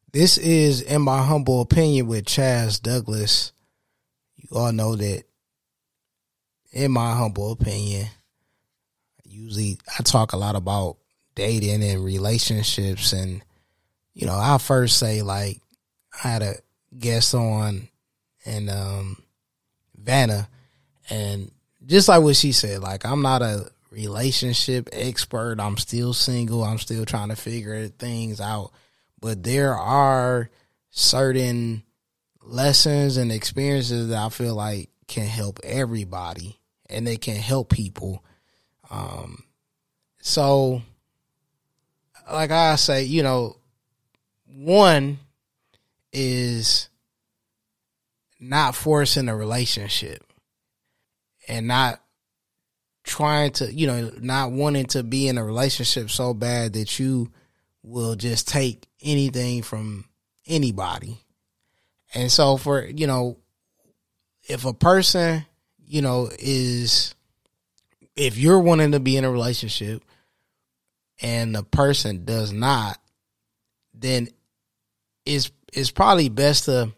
This is In My Humble Opinion with Chaz Douglas. You all know that in my humble opinion, usually I talk a lot about dating and relationships. And, you know, I'll first say, like, I had a guest on and Vanna, and just like what she said, like, I'm not a relationship expert. I'm still single. I'm still trying to figure things out. But there are certain lessons and experiences that I feel like can help everybody, and they can help people. So, like I say, you know, one is not forcing a relationship and not trying to, you know, not wanting to be in a relationship so bad that you will just take anything from anybody. And so for, you know, if a person, you know, if you're wanting to be in a relationship and the person does not, then it's probably best to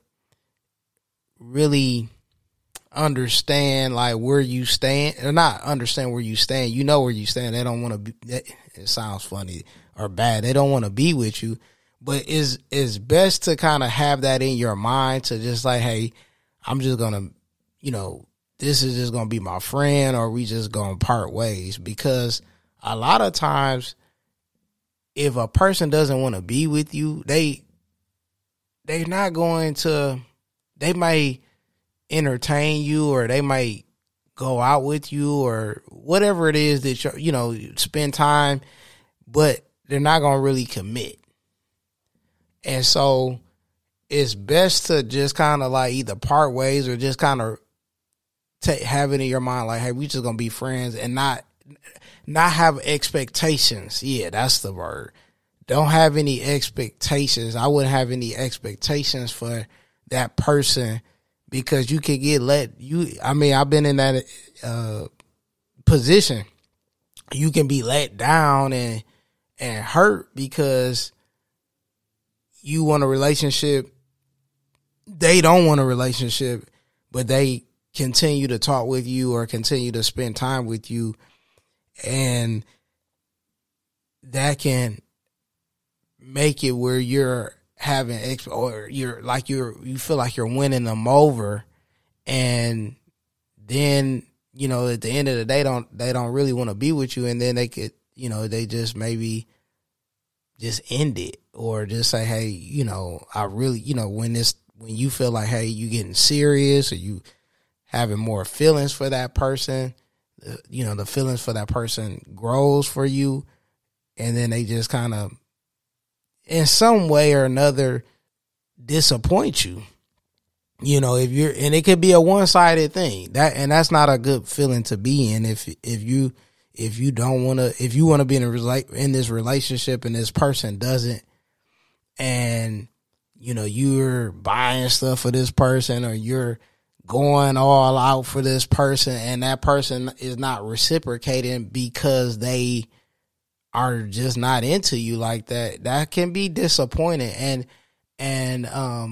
really understand, like, where you stand, or not understand where you stand. You know where you stand. They don't want to be, it sounds funny or bad, they don't want to be with you. But it's best to kind of have that in your mind, to just like, hey, I'm just going to, you know, this is just going to be my friend, or we just going to part ways. Because a lot of times, if a person doesn't want to be with you, they're not going to, they might entertain you, or they might go out with you, or whatever it is that you know, spend time, but they're not going to really commit. And so it's best to just kind of like either part ways, or just kind of have it in your mind like, hey, we just going to be friends, and not have expectations. Yeah, that's the word. Don't have any expectations. I wouldn't have any expectations for that person, because you can get I've been in that position. You can be let down and hurt because you want a relationship. They don't want a relationship, but they continue to talk with you or continue to spend time with you. And that can make it where you're having you feel like you're winning them over. And then, you know, at the end of the day, they don't really want to be with you. And then they could, you know, they just maybe just end it, or just say, hey, you know, I really, you know, when you feel like, hey, you getting serious, or you having more feelings for that person, you know, the feelings for that person grows for you. And then they just kind of, in some way or another, disappoint you. You know, and it could be a one-sided thing, that's not a good feeling to be in. If you want to be in this relationship and this person doesn't, and, you know, you're buying stuff for this person, or you're going all out for this person, and that person is not reciprocating because they are just not into you like that, that can be disappointing. And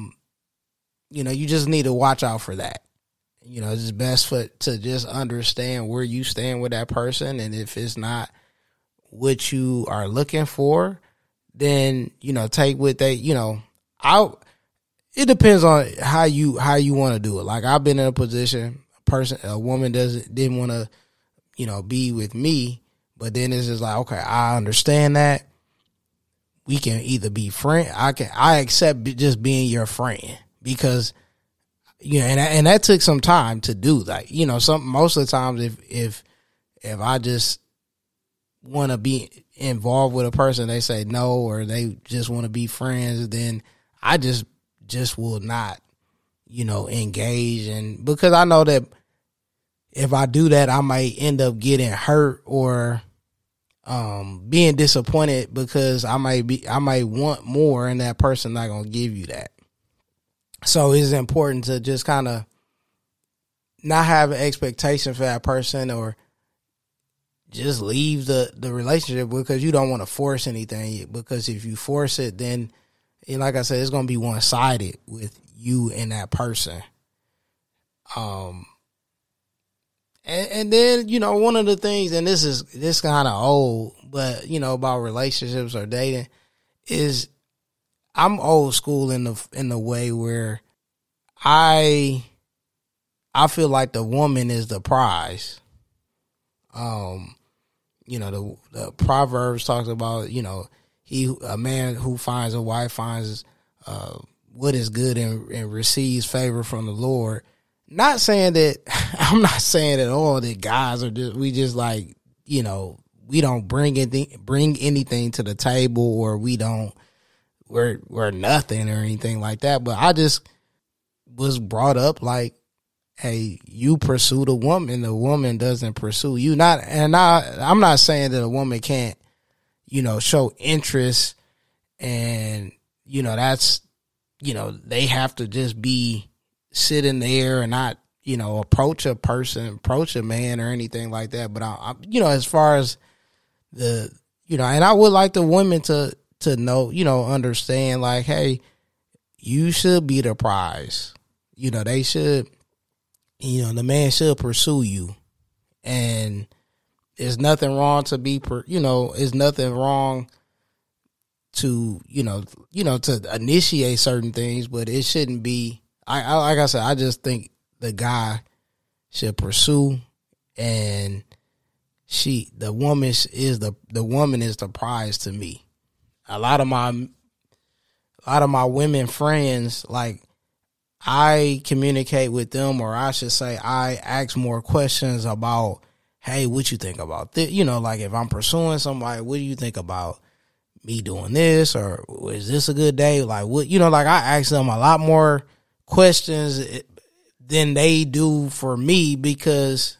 you know, you just need to watch out for that. You know, it's best to just understand where you stand with that person. And if it's not what you are looking for, then, you know, take what they, you know, it depends on how you want to do it. Like, I've been in a position, a woman didn't want to, you know, be with me, but then it's just like, okay, I understand that. We can either be friends. I accept just being your friend, because, you know, and that took some time to do. Like, you know, most of the times if I just want to be involved with a person, they say no, or they just want to be friends, then I just will not, you know, engage. And because I know that if I do that, I might end up getting hurt, or being disappointed, because I might want more, and that person not gonna give you that. So it's important to just kind of not have an expectation for that person, or just leave the relationship, because you don't want to force anything. Because if you force it, then and like I said, it's gonna be one sided with you and that person. And then, you know, one of the things, and this kind of old, but you know, about relationships or dating, is I'm old school in the way where I feel like the woman is the prize. You know, the Proverbs talks about, you know, a man who finds a wife finds what is good and receives favor from the Lord. Not saying that, I'm not saying at all that guys are we just like, you know, we don't bring anything to the table, or we're nothing or anything like that. But I just was brought up like, hey, you pursue the woman doesn't pursue you. I'm not saying that a woman can't, you know, show interest, and, you know, that's, you know, they have to just be sitting there and not, you know, approach a man or anything like that. But I you know, as far as the, you know, and I would like the women to know, you know, understand like, hey, you should be the prize. You know, they should, you know, the man should pursue you, and there's nothing wrong to be, there's nothing wrong to, to initiate certain things, but it shouldn't be, I like I said, I just think the guy should pursue, and the woman is the prize to me. A lot of my women friends, like, I communicate with them, or I should say I ask more questions about, hey, what you think about this? You know, like if I'm pursuing somebody, what do you think about me doing this? Or is this a good day? Like what, you know, like I ask them a lot more questions than they do for me because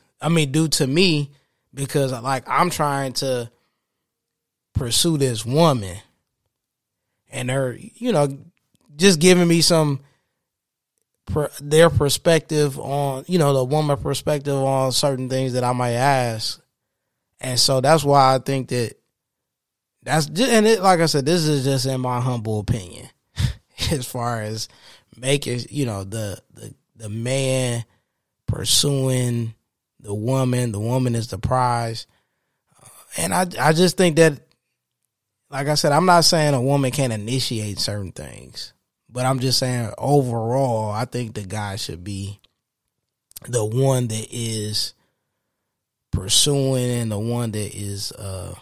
like I'm trying to pursue this woman, and they're, you know, just giving me their perspective on, you know, the woman perspective on certain things that I might ask. And so that's why I think that's just, and it, like I said, this is just in my humble opinion, as far as making, you know, the man pursuing the woman is the prize. And I just think that, like I said, I'm not saying a woman can't initiate certain things, but I'm just saying overall, I think the guy should be the one that is pursuing, and the one that is,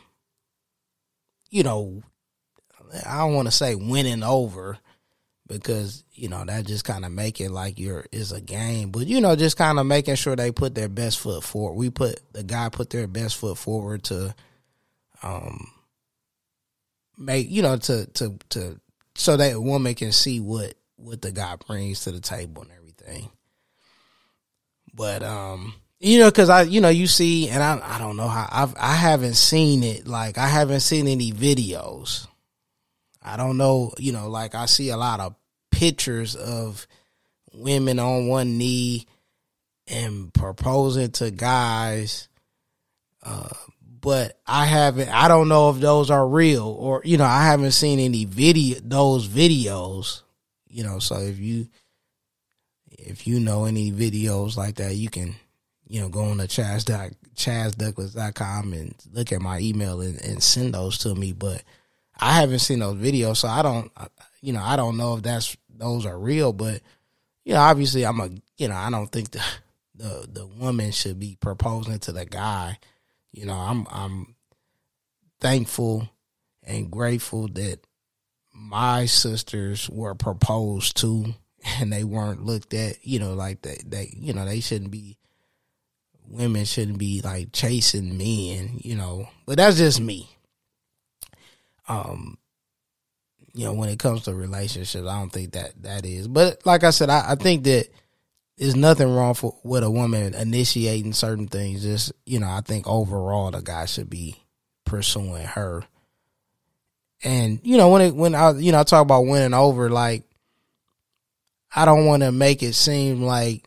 you know, I don't want to say winning over, because, you know, that just kind of make it like is a game, but, you know, just kind of making sure they put their best foot forward. The guy put their best foot forward to, make, you know, to so that a woman can see what the guy brings to the table and everything. But, you know, cause you see, and I don't know how, I haven't seen it. Like, I haven't seen any videos. I don't know, you know, like I see a lot of pictures of women on one knee and proposing to guys. But I don't know if those are real, or, you know, I haven't seen any those videos, you know. So if you know any videos like that, you can, you know, go on to ChazDouglas.com and look at my email and send those to me. But I haven't seen those videos, so I don't know if those are real. But, you know, obviously I don't think the woman should be proposing to the guy. You know, I'm thankful and grateful that my sisters were proposed to, and they weren't looked at, you know, like they you know, women shouldn't be like chasing men, you know. But that's just me. You know, when it comes to relationships, I don't think that is. But like I said, I think that there's nothing wrong with a woman initiating certain things. Just, you know, I think overall the guy should be pursuing her. And, you know, when I talk about winning over, like, I don't want to make it seem like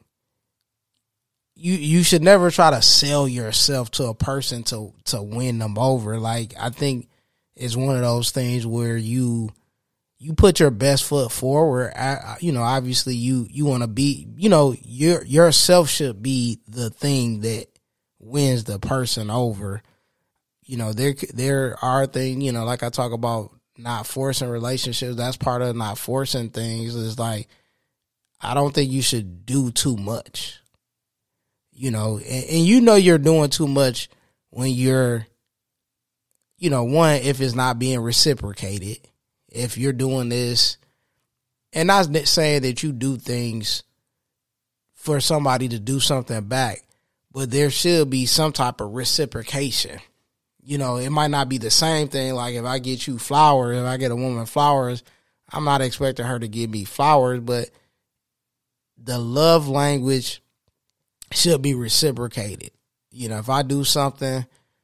you should never try to sell yourself to a person to win them over. Like, I think it's one of those things where you you put your best foot forward. Obviously you want to be, yourself should be the thing that wins the person over. There are things, like I talk about not forcing relationships. That's part of not forcing things. Is like, I don't think you should do too much, and you're doing too much when you're, one, if it's not being reciprocated, if you're doing this, and not saying that you do things for somebody to do something back, but there should be some type of reciprocation. It might not be the same thing. Like if I get you flowers, if I get a woman flowers, I'm not expecting her to give me flowers, but the love language should be reciprocated. If I do something,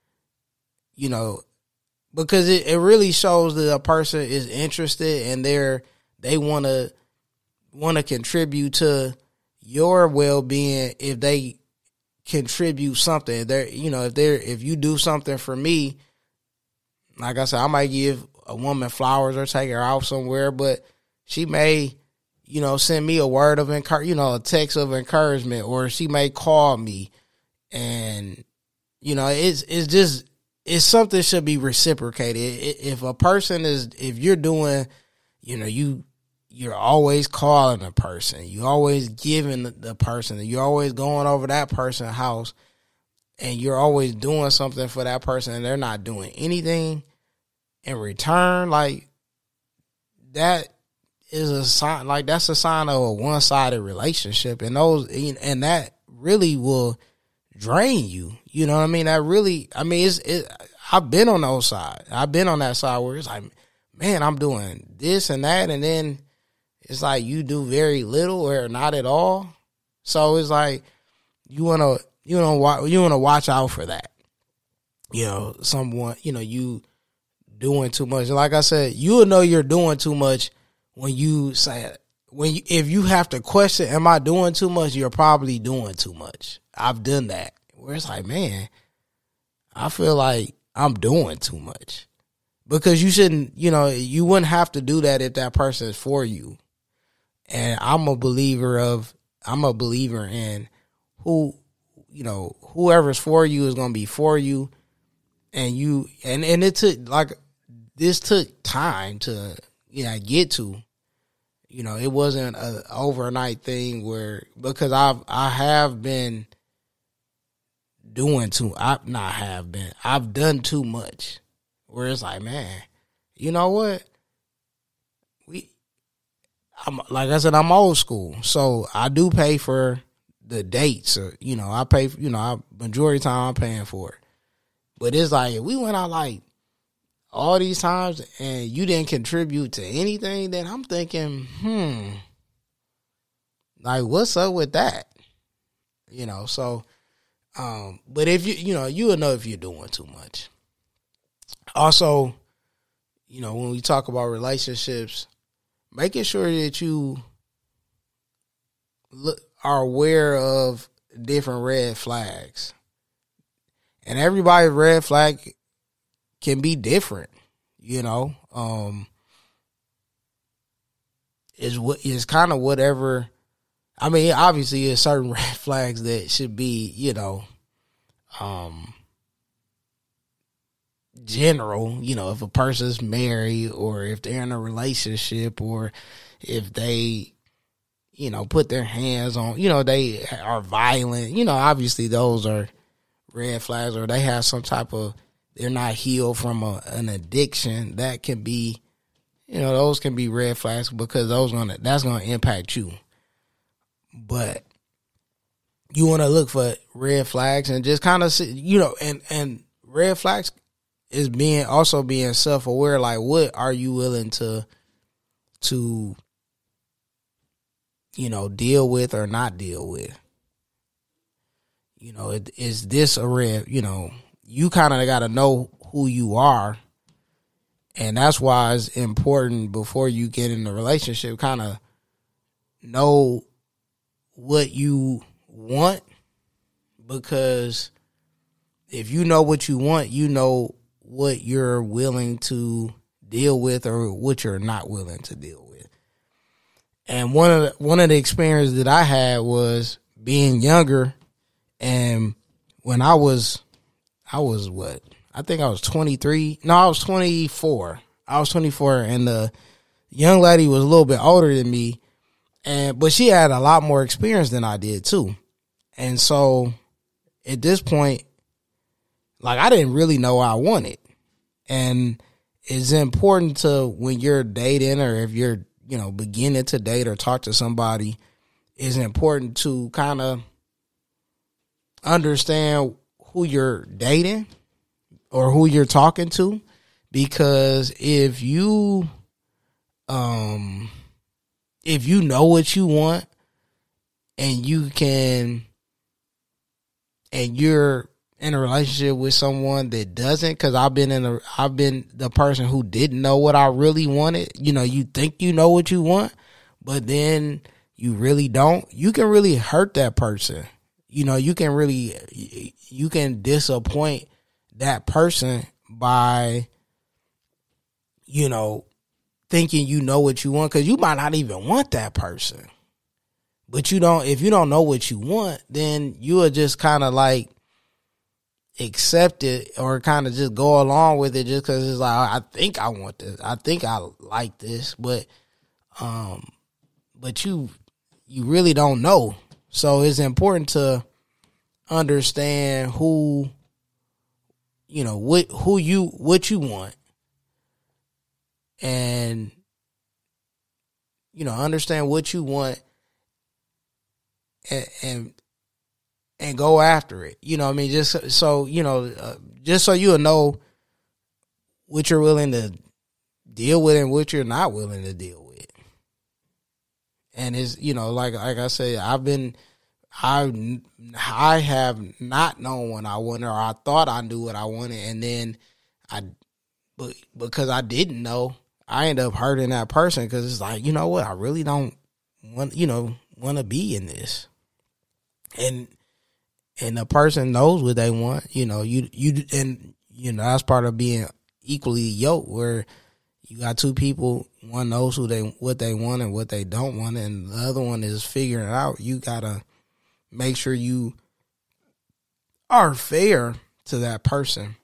because it really shows that a person is interested and they want to contribute to your well-being. If they contribute something, if you do something for me, like I said, I might give a woman flowers or take her out somewhere, but she may, send me a word of a text of encouragement, or she may call me, and it's something should be reciprocated. If a person if you're doing, you're always calling a person, you're always giving the person, you're always going over that person's house, and you're always doing something for that person, and they're not doing anything in return, like that is a sign. Like that's a sign of a one-sided relationship, and that really will drain you. You know what I mean? I've been on those sides. I've been on that side where it's like, man, I'm doing this and that, and then it's like you do very little or not at all. So it's like you wanna watch out for that. Someone, you doing too much. Like I said, you will know you're doing too much when you say, if you have to question, am I doing too much? You're probably doing too much. I've done that where it's like, man, I feel like I'm doing too much, because you shouldn't, you wouldn't have to do that if that person is for you. And I'm a believer in whoever's for you is going to be for you. And it took, this took time to, get to, it wasn't an overnight thing because I have been I've done too much where it's like, man, you know what? Like I said, I'm old school, so I do pay for the dates. I pay, majority of the time I'm paying for it. But it's like, if we went out like all these times and you didn't contribute to anything, then I'm thinking, like what's up with that? So, but if you will know if you're doing too much. Also, when we talk about relationships, making sure that you are aware of different red flags. And everybody's red flag can be different, It's kind of whatever. I mean, obviously there's certain red flags that should be, general, if a person's married or if they're in a relationship or if they, put their hands on, they are violent, obviously those are red flags, or they have some type of, they're not healed from an addiction. That can be, those can be red flags because that's going to impact you. But you want to look for red flags and just kind of see, and red flags is being self-aware. Like, what are you willing to deal with or not deal with? Is this a red, you kind of got to know who you are. And that's why it's important before you get in a relationship, kind of know what you want, because if you know what you want, you know what you're willing to deal with or what you're not willing to deal with. And one of the experiences that I had was being younger, and when I was what? I think I was 23. No, I was 24. I was 24, and the young lady was a little bit older than me, but she had a lot more experience than I did too. And so at this point, like, I didn't really know what I wanted. And it's important to, when you're dating or if you're, beginning to date or talk to somebody, it's important to kind of understand who you're dating or who you're talking to. Because if you know what you want and you're in a relationship with someone that doesn't, because I've been the person who didn't know what I really wanted. You think you know what you want, but then you really don't. You can really hurt that person. You can disappoint that person by, thinking you know what you want, because you might not even want that person. But if you don't know what you want, then you will just kind of like accept it or kind of just go along with it just because it's like, I think I want this. I think I like this, but you really don't know. So it's important to understand what you want, and understand what you want and go after it. Just so you'll know what you're willing to deal with and what you're not willing to deal with. And it's, like I say, I have not known what I wanted, or I thought I knew what I wanted, and then because I didn't know, I ended up hurting that person, because it's like, you know what, I really don't want to be in this. And the person knows what they want, that's part of being equally yoked, where you got two people, one knows what they want and what they don't want, and the other one is figuring it out. You gotta make sure you are fair to that person.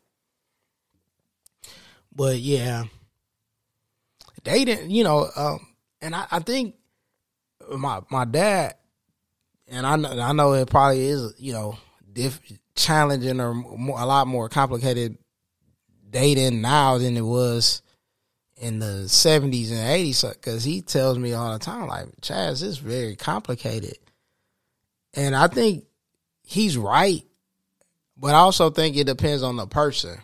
But yeah, dating, and I think my dad, and I know it probably is, challenging or a lot more complicated dating now than it was in the 70s and 80s, because he tells me all the time, like, Chaz, it's very complicated. And I think he's right, but I also think it depends on the person.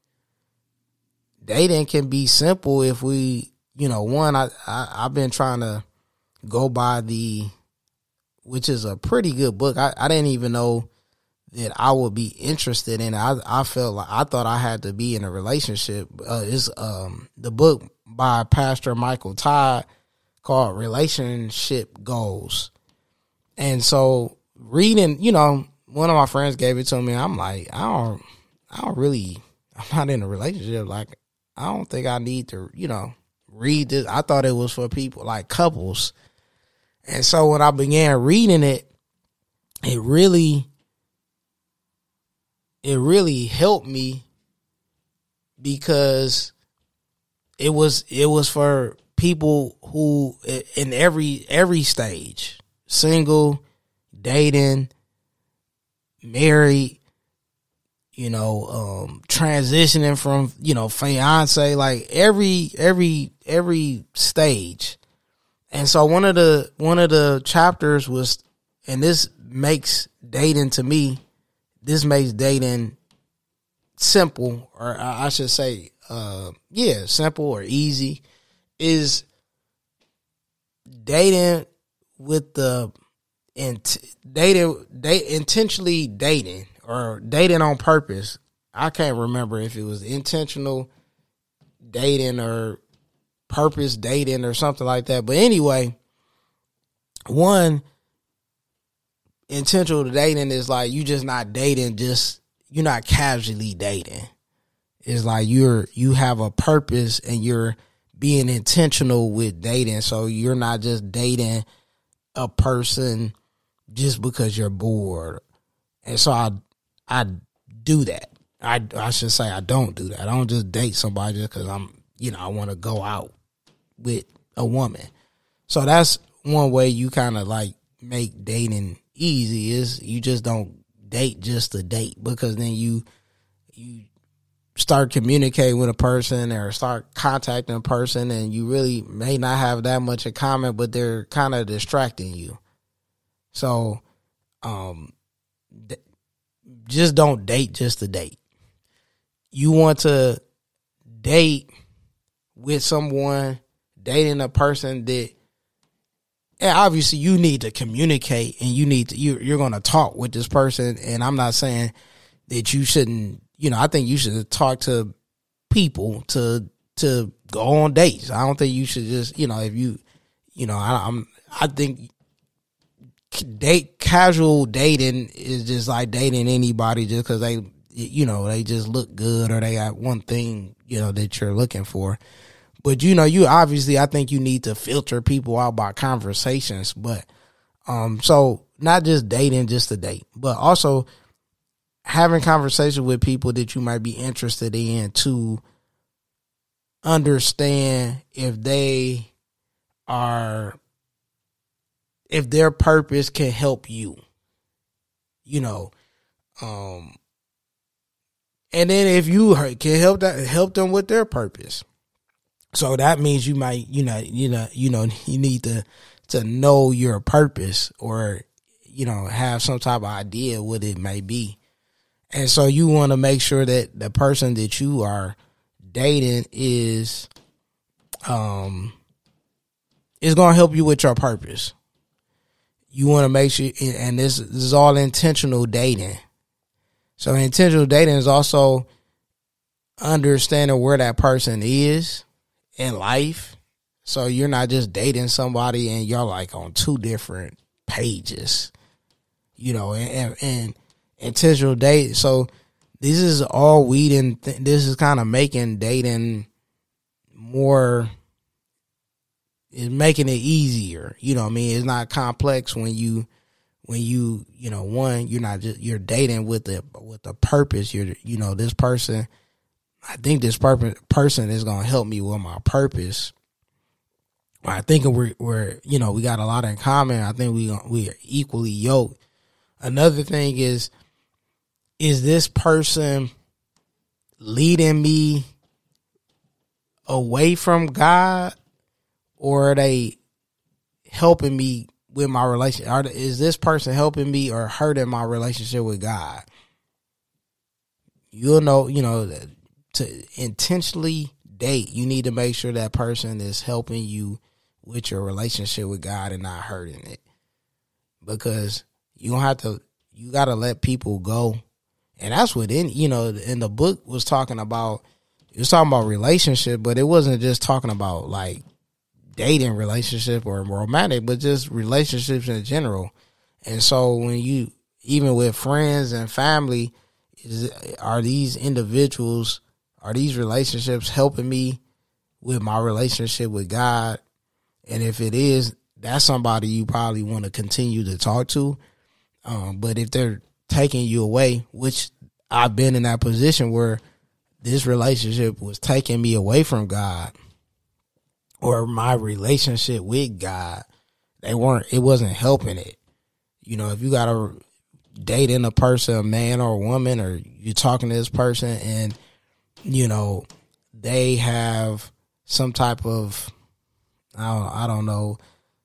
Dating can be simple if we, I've been trying to go by which is a pretty good book. I didn't even know that I would be interested in it. I felt like I thought I had to be in a relationship. It's the book by Pastor Michael Todd called Relationship Goals. And so reading, one of my friends gave it to me. I'm like, I'm not in a relationship. Like, I don't think I need to, read this. I thought it was for people like couples. And so when I began reading it, it really helped me, because it was for people who in every stage, single, dating, married, transitioning from, fiance, like every stage. And so one of the chapters was, and this makes dating simple, or I should say, simple or easy, is dating with intentionally dating, or dating on purpose. I can't remember if it was intentional dating or purpose dating or something like that. But anyway, one, intentional dating is like, you just not dating, you're not casually dating. It's like you have a purpose and you're being intentional with dating. So you're not just dating a person just because you're bored. And so I do that. I should say I don't do that. I don't just date somebody just because I want to go out with a woman. So that's one way you kind of like make dating easy, is you just don't date just to date, because then you start communicating with a person or start contacting a person and you really may not have that much in common, but they're kind of distracting you. So, just don't date just to date. You want to date with someone, dating a person that, and obviously you need to communicate and you're going to talk with this person. And I'm not saying that you shouldn't, I think you should talk to people to go on dates. I don't think you should just, if I think casual dating is just like dating anybody just because they just look good or they got one thing, that you're looking for. But, you obviously, I think you need to filter people out by conversations. But, so not just dating just to date, but also having conversations with people that you might be interested in to understand if their purpose can help you, and then if you can help them with their purpose. So that means you might, you need to know your purpose or, have some type of idea what it may be. And so you want to make sure that the person that you are dating is going to help you with your purpose. You want to make sure, and this is all intentional dating. So intentional dating is also understanding where that person is in life. So you're not just dating somebody and you're like on two different pages, and intentional date. So this is all weeding. This is kind of making dating more, it's making it easier. It's not complex when you you're not just, you're dating with a purpose. This person, I think this person is going to help me with my purpose. I think we're we got a lot in common. I think we are equally yoked. Another thing is this person leading me away from God, or are they helping me with my relationship? Is this person helping me or hurting my relationship with God? You'll know, to intentionally date, you need to make sure that person is helping you with your relationship with God and not hurting it. Because you got to let people go. And that's what, and the book was talking about, it was talking about relationship, but it wasn't just talking about like dating relationship or romantic, but just relationships in general. And so when you, even with friends and family, are these relationships helping me with my relationship with God? And if it is, that's somebody you probably want to continue to talk to. But if they're taking you away, which I've been in that position where this relationship was taking me away from God, or my relationship with God, it wasn't helping it. If you got to date in a person, a man or a woman, or you're talking to this person and, they have some type of, I don't know,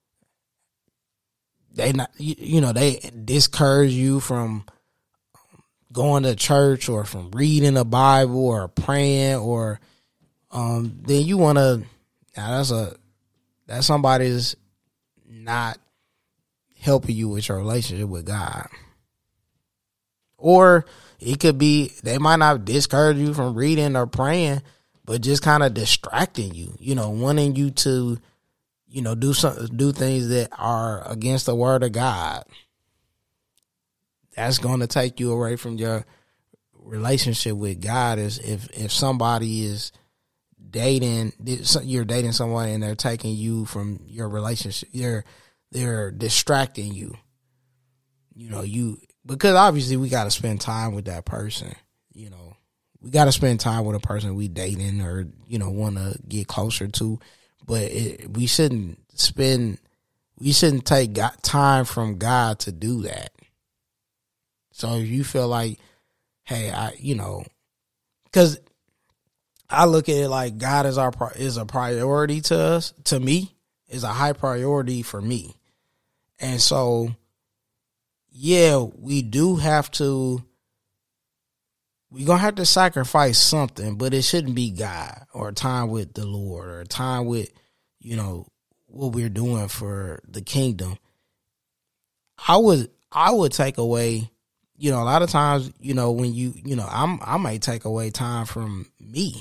they discourage you from going to church or from reading the Bible or praying, or then you want to, that's somebody's not helping you with your relationship with God. Or it could be, they might not discourage you from reading or praying, but just kind of distracting you, wanting you to, do things that are against the word of God. That's going to take you away from your relationship with God is if somebody is you're dating someone and they're taking you from your relationship, they're distracting you. Because obviously we got to spend time with that person. We got to spend time with a person we dating or want to get closer to, but we shouldn't take time from God to do that. So if you feel like, hey, because I look at it like God is a priority to us. To me, is a high priority for me, and so yeah, we do have to. We're going to have to sacrifice something, but it shouldn't be God or time with the Lord or time with, what we're doing for the kingdom. I would take away, a lot of times, when I might take away time from me.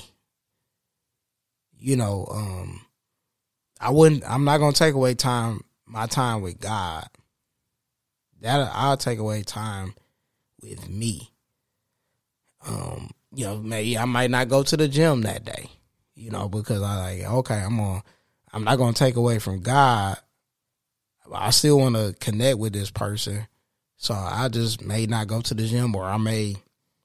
I'm not going to take away my time with God. I'll take away time with me. Maybe I might not go to the gym that day, because I'm not going to take away from God. I still want to connect with this person. So I just may not go to the gym, or I may,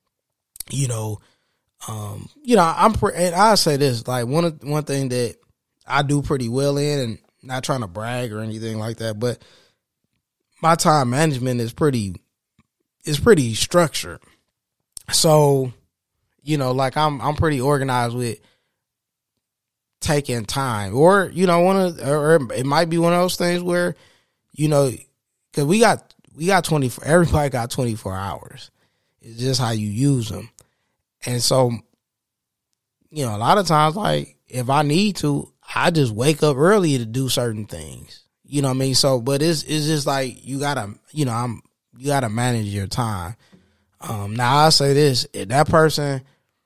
and I'll say this, like one thing that I do pretty well in, and not trying to brag or anything like that, but my time management is pretty structured. So, I'm pretty organized with taking time, or it might be one of those things where, because we got 24. Everybody got 24 hours. It's just how you use them, and so, a lot of times, like if I need to, I just wake up early to do certain things. You know what I mean? So, but it's just like you gotta manage your time. Now I'll say this, if that person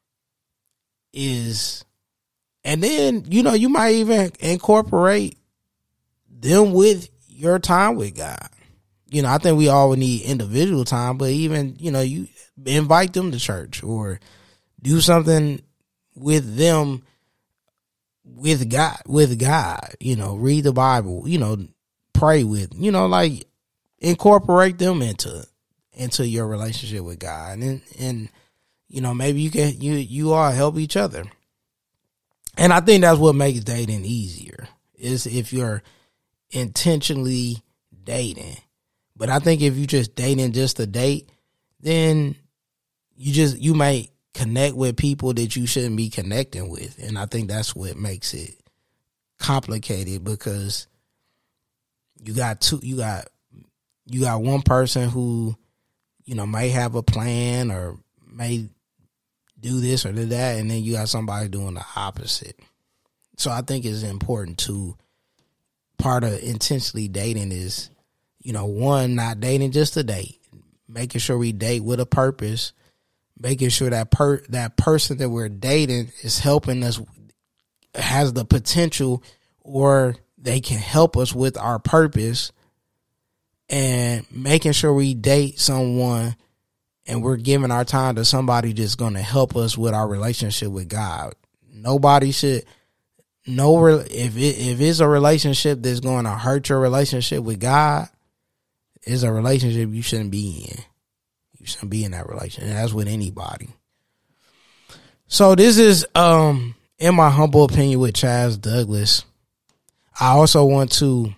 is, and then, you might even incorporate them with your time with God. I think we all need individual time, but even, you invite them to church or do something with them with God, read the Bible, pray with, like incorporate them into your relationship with God, and maybe you all help each other. And I think that's what makes dating easier, is if you're intentionally dating. But I think if you just dating just to date, then you might connect with people that you shouldn't be connecting with, and I think that's what makes it complicated, because you got one person who may have a plan or may do this or do that, and then you got somebody doing the opposite. So I think it's important to, part of intentionally dating is, one, not dating just to date, making sure we date with a purpose, making sure that person that we're dating is helping us, has the potential, or they can help us with our purpose, and making sure we date someone and we're giving our time to somebody that's going to help us with our relationship with God. Nobody should, if it's a relationship that's going to hurt your relationship with God, it's a relationship you shouldn't be in. You shouldn't be in that relationship. And that's with anybody. So this is, in my humble opinion, with Chaz Douglas. I just want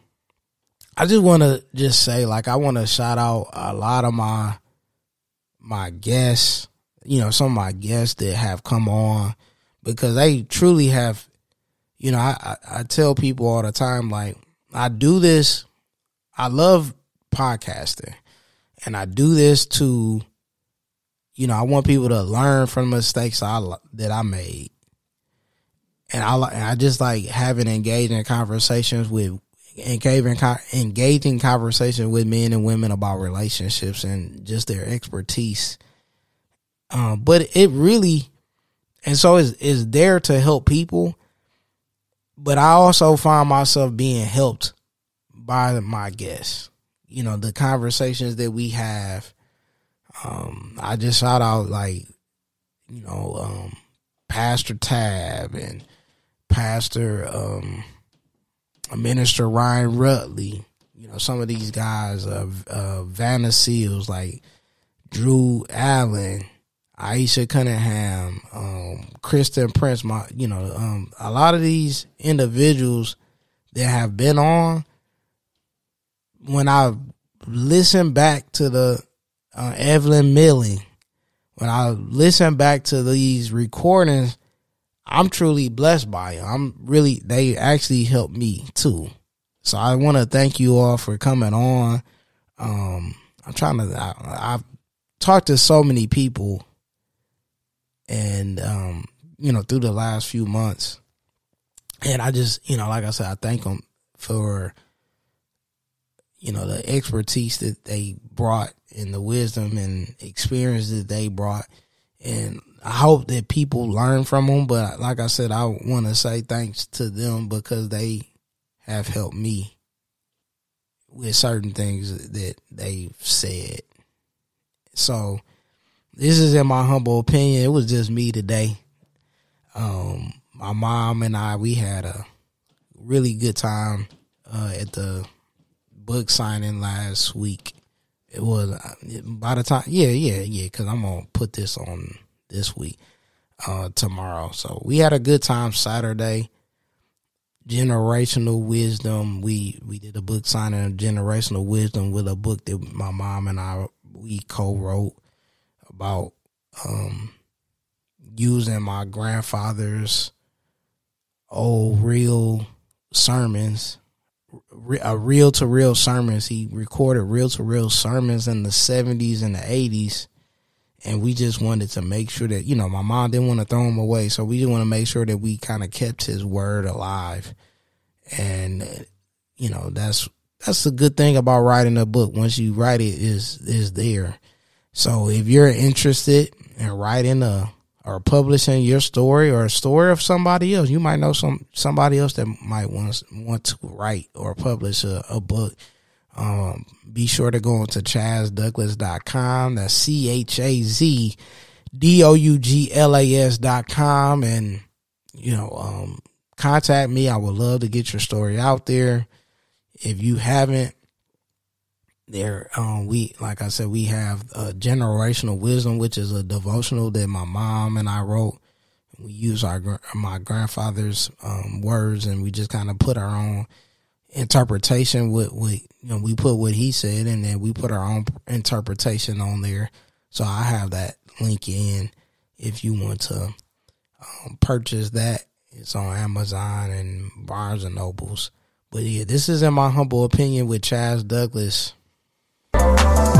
to just say, like, I want to shout out a lot of my guests, some of my guests that have come on, because they truly have, I tell people all the time, like, I do this, I love podcasting, and I do this to, I want people to learn from the mistakes that I made. And I just like having engaging conversations with men and women about relationships and just their expertise. But it really, and so it's there to help people. But I also find myself being helped by my guests. The conversations that we have. I just shout out, like, Pastor Tab and Pastor Minister Ryan Rutley. Some of these guys, Vanna Seals, like Drew Allen, Aisha Cunningham, Kristen Prince, a lot of these individuals that have been on, when I listen back to the Evelyn Milling, when I listen back to these recordings, I'm truly blessed by them. They actually helped me too. So I want to thank you all for coming on. I've talked to so many people and, through the last few months, and I just, like I said, I thank them for, the expertise that they brought and the wisdom and experience that they brought. And I hope that people learn from them. But like I said, I want to say thanks to them because they have helped me with certain things that they've said. So this is in my humble opinion. It was just me today. My mom and I, we had a really good time at the book signing last week. It was by the time, because I'm going to put this on this week, tomorrow. So we had a good time Saturday. Generational Wisdom. We did a book signing of Generational Wisdom with a book that my mom and we co-wrote about using my grandfather's old real sermons, reel-to-reel sermons. He recorded reel-to-reel sermons in the 70s and the 80s. And we just wanted to make sure that, my mom didn't want to throw him away. So we just want to make sure that we kind of kept his word alive. And, that's the good thing about writing a book. Once you write it, is there. So if you're interested in writing or publishing your story or a story of somebody else, you might know somebody else that might want to write or publish a book. Be sure to go into ChazDouglas.com. That's ChazDouglas.com, and contact me. I would love to get your story out there. If you haven't, like I said, we have Generational Wisdom, which is a devotional that my mom and I wrote. We use my grandfather's words, and we just kind of put our own interpretation with we put what he said, and then we put our own interpretation on there. So I have that link in if you want to purchase that. It's on Amazon and Barnes and Nobles. But yeah, this is in my humble opinion with Chaz Douglas.